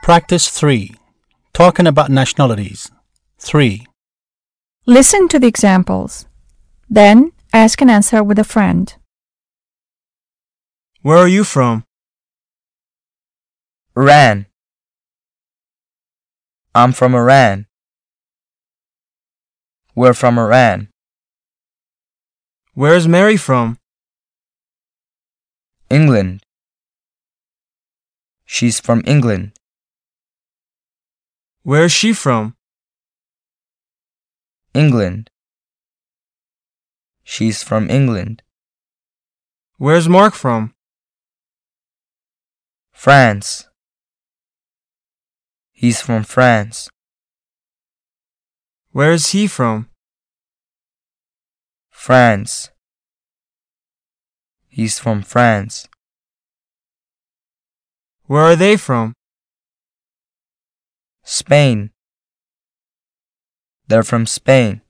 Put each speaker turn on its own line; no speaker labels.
Practice 3. Talking about nationalities. 3.
Listen to the examples. Then ask and answer with a friend.
Where are you from?
Iran. I'm from Iran. We're from Iran.
Where is Mary from?
England. She's from England.
Where is she from?
England. She's from England.
Where's Mark from?
France. He's from France.
Where is he from?
France. He's from France.
Where are they from?
Spain. They're from Spain.